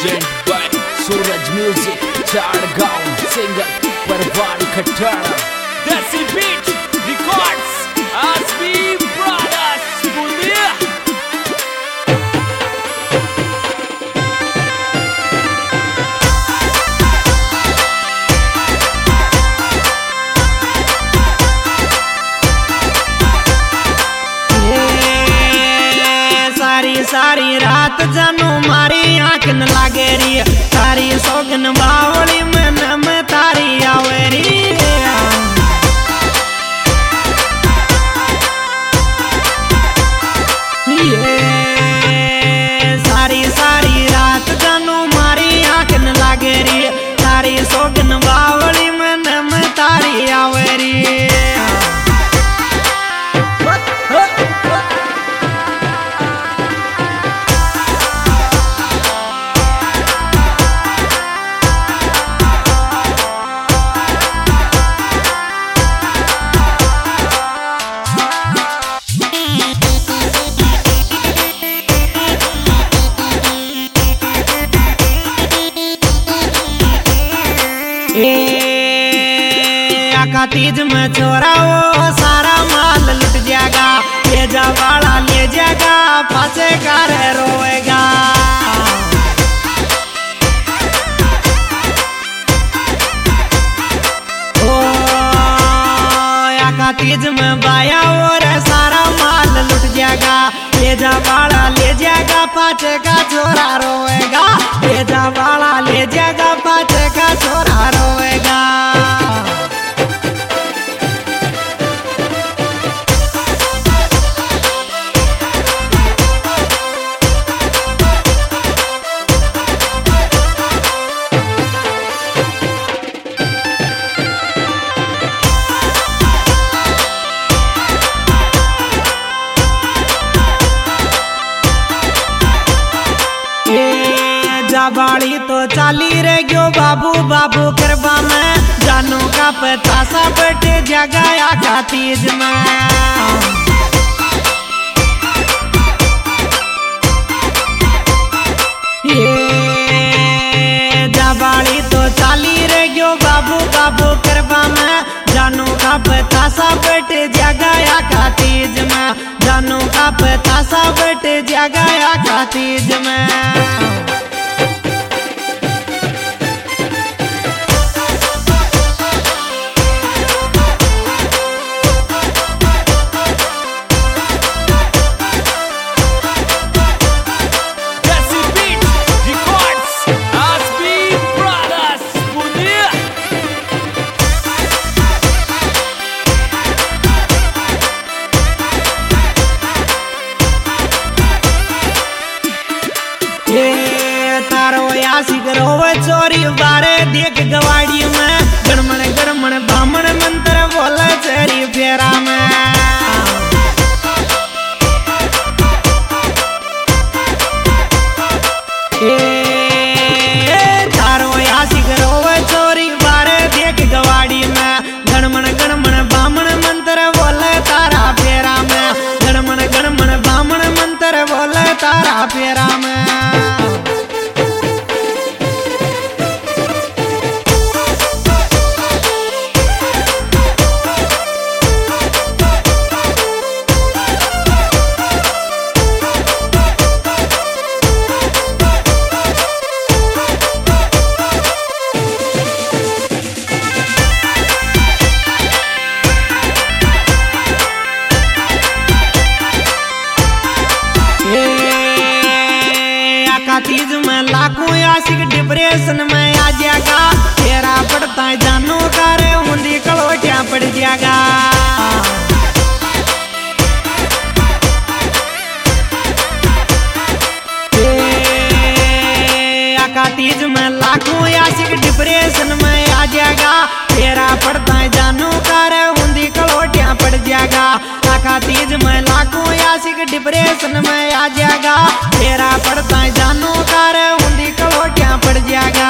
Present by Suraj music चाड़गांव singer Parwan खट्टाड़ा Desi beat records आसबी ब्रदर्स बुंदिया। सारी रात जानू मारी आंख न लागे री सारी सोगन बावली मन में तारी आवे री सारी रात जानू मारी आंख न लागे री सारी सोगन बावली मन में तारी आवे री। तीज में छोरा वो सारा माल लुट जाएगा ले जा वाला ले जाएगा पासे कार रोएगा। ओ या तीज में बाया और सारा माल लुट जाएगा ले जा वाला ले जाएगा पासे का छोरा रोएगा ले जा वाला ले जाएगा पासे का छोरा रोएगा। बाड़ी तो चाली रे गयो बाबू बाबू करवा में जानू का पता सा बैठे जगाया का तीज में। बाड़ी तो चाली रे गयो बाबू बाबू करवा में जानू का पता सा बैठे जगाया का तीज में जानू का पता सा बैठे जगाया का तीज में। चोरी बारे देख गवाड़ी में गणमण गणमण बामण मंत्र बोले चेरी फेरा में। तारो यासी करो चोरी बारे देख गवाड़ी में गणमण गणमण बामण मंत्र बोले तारा फेरा में गणमण गणमण बामण मंत्र बोले तारा फेरा में। तीज में लाखों आशिक डिप्रेशन में आ जाएगा तेरा पड़ता है जानू करे मुंडी कलोटिया पड़ जाएगा। तीज में लाखों आशिक डिप्रेशन में आ जाएगा तेरा पड़ता है जानू करे मुंडी कलोटिया पड़ जाएगा। तीज में लाखों आशिक डिप्रेशन में आ जाएगा तेरा पड़ता है जानू करे मुंडी कलोटिया पड़ जाएगा।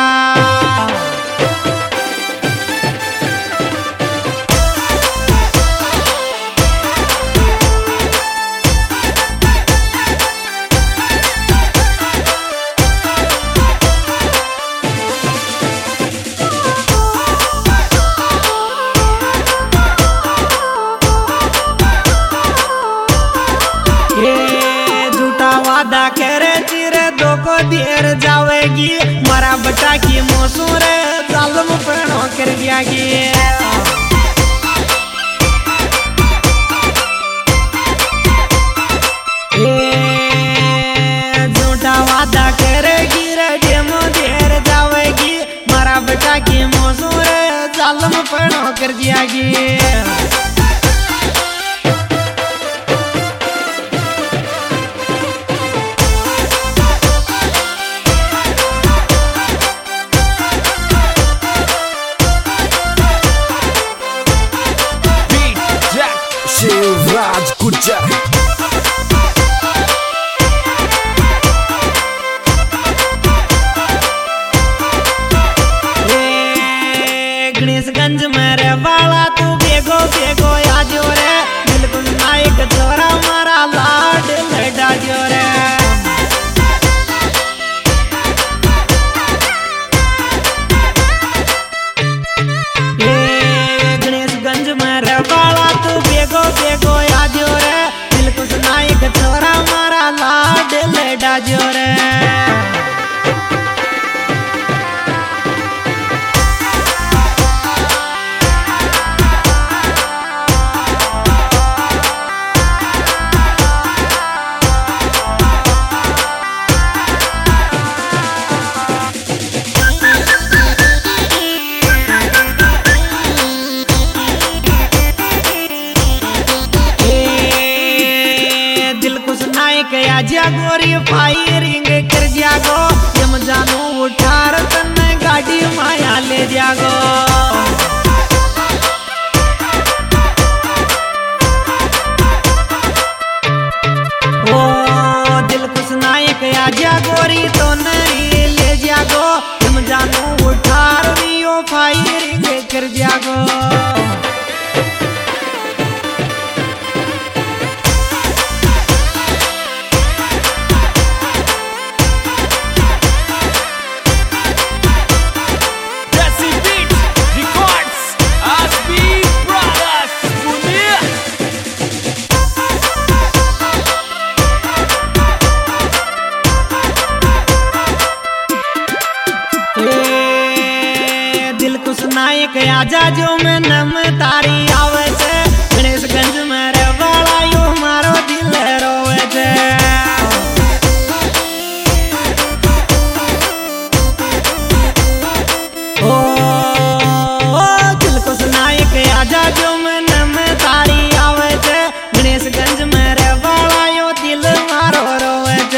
देर जावेगी मारा बटा की मौसूर जालम परणो कर दियागी झूठा वादा करेगी रे मो देर जावेगी मारा बटा की मौसूर जालम परणो कर दियागी शिवराज गुज्जर गणेशगंज में रे वाला तू बेगो बेगो आजो रे बिल्कुल नायक छोरा मारा लाड लड़ा जो रे गणेशगंज में रे वाला तू बेगो बेगो आजो रे बिल्कुल नायक छोरा मारा लाड लड़ा जो रे गोरी फायरिंग कर जागो यम जानू उठार तन गाड़ी माया ले जागो ओ दिल कुछ नायक आजा गोरी तो नरी ले जागो यम जानू उठार रियो फायरिंग कर जागो नायक आजा जो मैं नम तारी आवे छे गणेशगंज में रे वाला यो मारो दिल रोवे छे ओ दिल को नायक आजा जो मैं नम तारी आवे छे गणेशगंज में रे वाला यो दिल मारो रोवे छे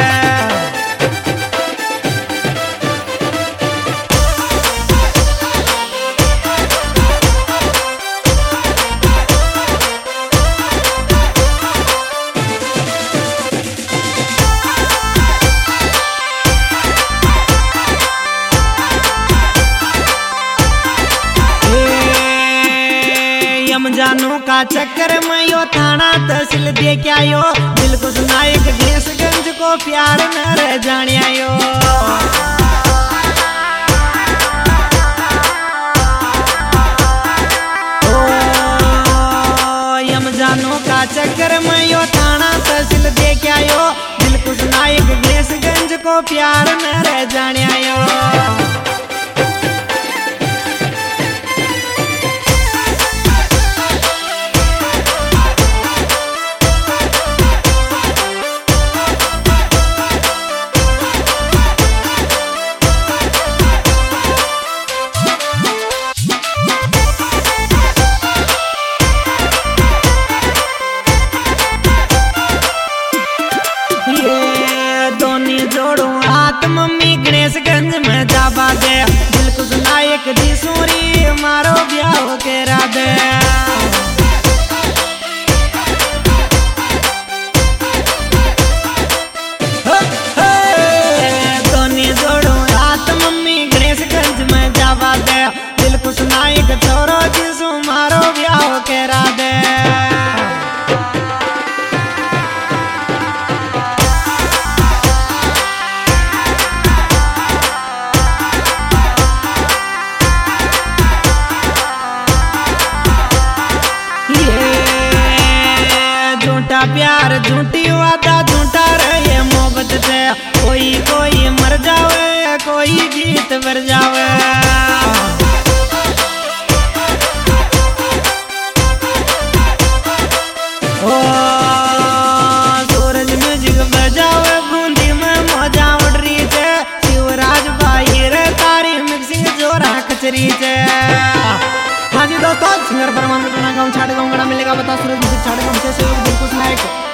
जानू का चक्कर में यो थाना तहसील दे क्या यो दिल को नायक गणेशगंज को प्यार न रह जाने आयो यम जानू का चक्कर में यो थाना तहसील दे क्या यो दिल को नायक गणेशगंज को प्यार न रह जाने आयो मम्मी गणेशगंज में जाबा दे दिल कुछ नायक दी सूरी मारो ब्याह के राधे दोनी जोड़ो हाथ मम्मी गणेशगंज में जाबा दे दिल कुछ नायक छोरो जिसु मारो ब्याह के राधे प्यार झूठी वादा झूठा रहे मोहब्बत से कोई कोई जावे कोई गीत बर जावे। ओ सूरज म्यूजिक बजावे बूंदी में मौजा उड़ रही है। शिवराज भाई रे तारी मिक्सिंग जोरा कचरी है। हाँ जी दोस्तों, सिंगर परमानंद गाँव छाड़े गाँव मिलेगा बता सूरज म्यूजिक छाड़े गाँव से दिल को सुनाए।